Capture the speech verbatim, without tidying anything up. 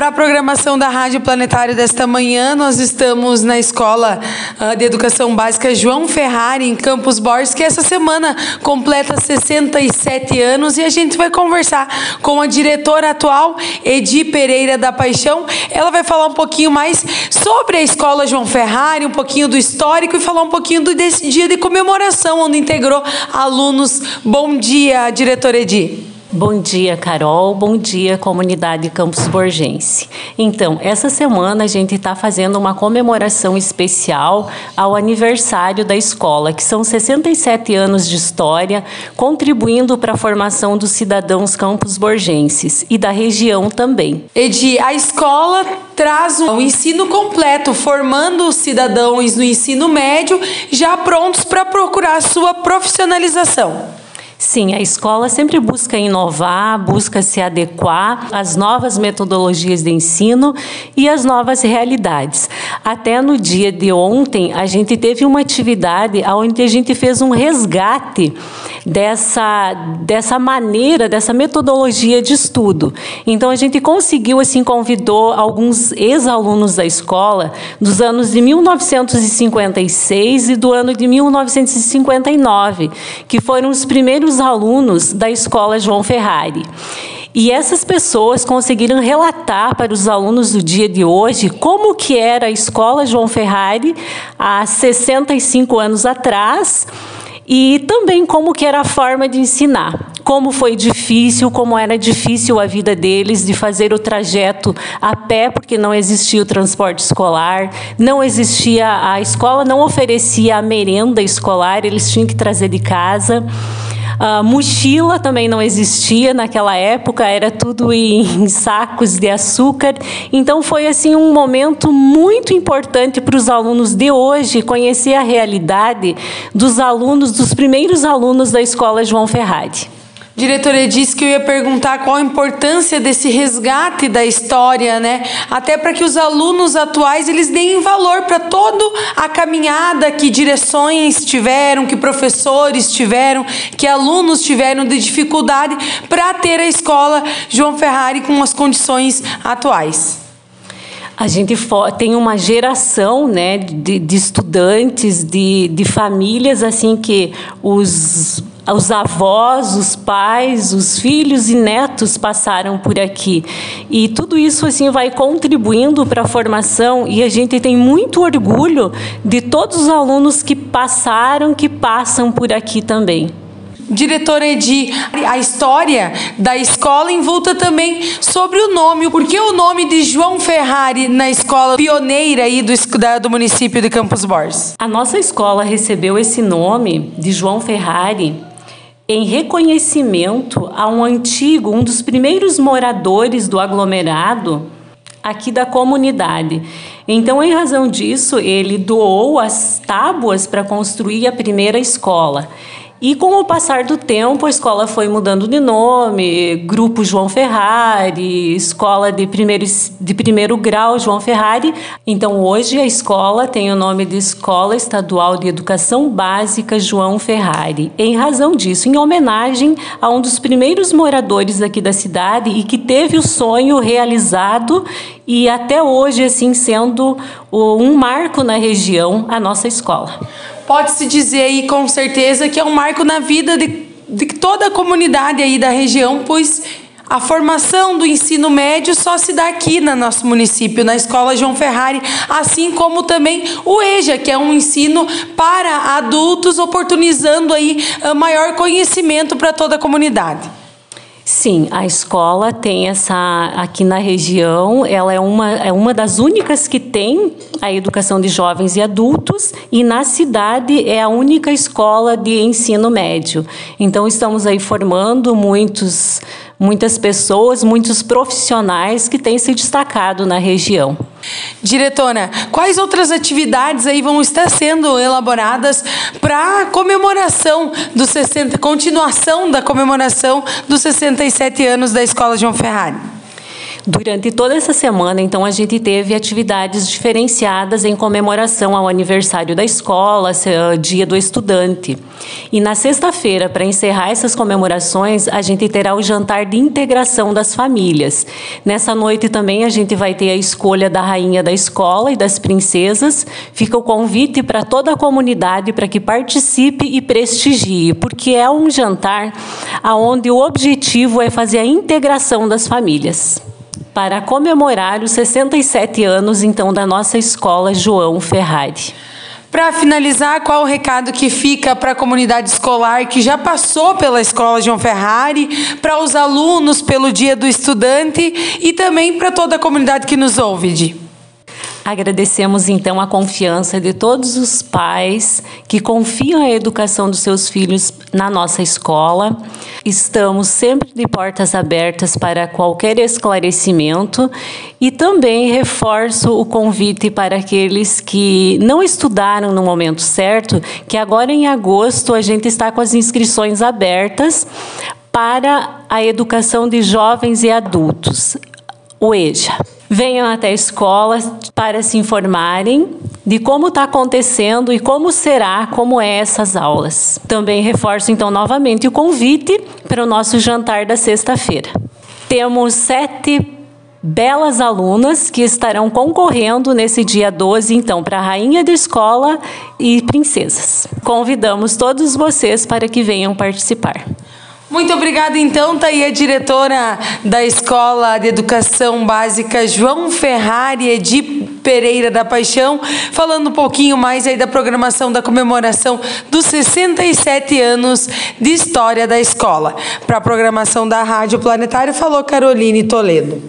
Para a programação da Rádio Planetário desta manhã, nós estamos na Escola uh, de Educação Básica João Ferrari, em Campos Borges, que essa semana completa sessenta e sete anos, e a gente vai conversar com a diretora atual, Edi Pereira da Paixão. Ela vai falar um pouquinho mais sobre a Escola João Ferrari, um pouquinho do histórico e falar um pouquinho do, desse dia de comemoração, onde integrou alunos. Bom dia, diretora Edi. Bom dia, Carol. Bom dia, comunidade Campos Borgense. Então, essa semana a gente está fazendo uma comemoração especial ao aniversário da escola, que são sessenta e sete anos de história, contribuindo para a formação dos cidadãos campos borgenses e da região também. Edi, a escola traz um ensino completo, formando os cidadãos no ensino médio, já prontos para procurar a sua profissionalização. Sim, a escola sempre busca inovar, busca se adequar às novas metodologias de ensino e às novas realidades. Até no dia de ontem, a gente teve uma atividade onde a gente fez um resgate dessa, dessa maneira, dessa metodologia de estudo. Então, a gente conseguiu, assim, convidou alguns ex-alunos da escola dos anos de mil novecentos e cinquenta e seis e do ano de mil novecentos e cinquenta e nove, que foram os primeiros alunos da Escola João Ferrari. E essas pessoas conseguiram relatar para os alunos do dia de hoje como que era a Escola João Ferrari há sessenta e cinco anos atrás e também como que era a forma de ensinar. Como foi difícil, como era difícil a vida deles de fazer o trajeto a pé, porque não existia o transporte escolar, não existia, a escola não oferecia a merenda escolar, eles tinham que trazer de casa. A mochila também não existia naquela época, era tudo em sacos de açúcar. Então foi assim um momento muito importante para os alunos de hoje conhecer a realidade dos alunos, dos primeiros alunos da Escola João Ferrari. Diretora, disse que eu ia perguntar qual a importância desse resgate da história, né? Até para que os alunos atuais eles deem valor para toda a caminhada que direções tiveram, que professores tiveram, que alunos tiveram de dificuldade para ter a Escola João Ferrari com as condições atuais. A gente tem uma geração, né, de, de estudantes, de, de famílias assim que os Os avós, os pais, os filhos e netos passaram por aqui. E tudo isso assim vai contribuindo para a formação e a gente tem muito orgulho de todos os alunos que passaram, que passam por aqui também. Diretora Edi, a história da escola envolta também sobre o nome. Por que o nome de João Ferrari na escola pioneira aí do, do município de Campos Borges? A nossa escola recebeu esse nome de João Ferrari em reconhecimento a um antigo, um dos primeiros moradores do aglomerado aqui da comunidade. Então, em razão disso, ele doou as tábuas para construir a primeira escola. E com o passar do tempo, a escola foi mudando de nome, Grupo João Ferrari, Escola de Primeiro, de primeiro Grau João Ferrari. Então, hoje a escola tem o nome de Escola Estadual de Educação Básica João Ferrari, em razão disso, em homenagem a um dos primeiros moradores aqui da cidade e que teve o sonho realizado e até hoje, assim, sendo um marco na região, a nossa escola. Pode-se dizer aí com certeza que é um marco na vida de, de toda a comunidade aí da região, pois a formação do ensino médio só se dá aqui no nosso município, na Escola João Ferrari, assim como também o EJA, que é um ensino para adultos, oportunizando aí maior conhecimento para toda a comunidade. Sim, a escola tem essa, aqui na região, ela é uma, é uma das únicas que tem a educação de jovens e adultos, e na cidade é a única escola de ensino médio. Então, estamos aí formando muitos, muitas pessoas, muitos profissionais que têm se destacado na região. Diretora, quais outras atividades aí vão estar sendo elaboradas para a comemoração dos sessenta, continuação da comemoração dos sessenta e sete anos da Escola João Ferrari? Durante toda essa semana, então, a gente teve atividades diferenciadas em comemoração ao aniversário da escola, Dia do Estudante. E na sexta-feira, para encerrar essas comemorações, a gente terá o jantar de integração das famílias. Nessa noite também a gente vai ter a escolha da rainha da escola e das princesas. Fica o convite para toda a comunidade para que participe e prestigie, porque é um jantar onde o objetivo é fazer a integração das famílias, para comemorar os sessenta e sete anos, então, da nossa escola João Ferrari. Para finalizar, qual o recado que fica para a comunidade escolar que já passou pela escola João Ferrari, para os alunos pelo Dia do Estudante e também para toda a comunidade que nos ouve, Di? Agradecemos, então, a confiança de todos os pais que confiam a educação dos seus filhos na nossa escola. Estamos sempre de portas abertas para qualquer esclarecimento e também reforço o convite para aqueles que não estudaram no momento certo, que agora em agosto a gente está com as inscrições abertas para a educação de jovens e adultos, o E J A. Venham até a escola para se informarem de como está acontecendo e como será, como é essas aulas. Também reforço, então, novamente o convite para o nosso jantar da sexta-feira. Temos sete belas alunas que estarão concorrendo nesse dia doze, então, para a rainha da escola e princesas. Convidamos todos vocês para que venham participar. Muito obrigada, então, tá aí a diretora da Escola de Educação Básica João Ferrari, Edi Pereira da Paixão, falando um pouquinho mais aí da programação da comemoração dos sessenta e sete anos de história da escola. Para a programação da Rádio Planetário, falou Caroline Toledo.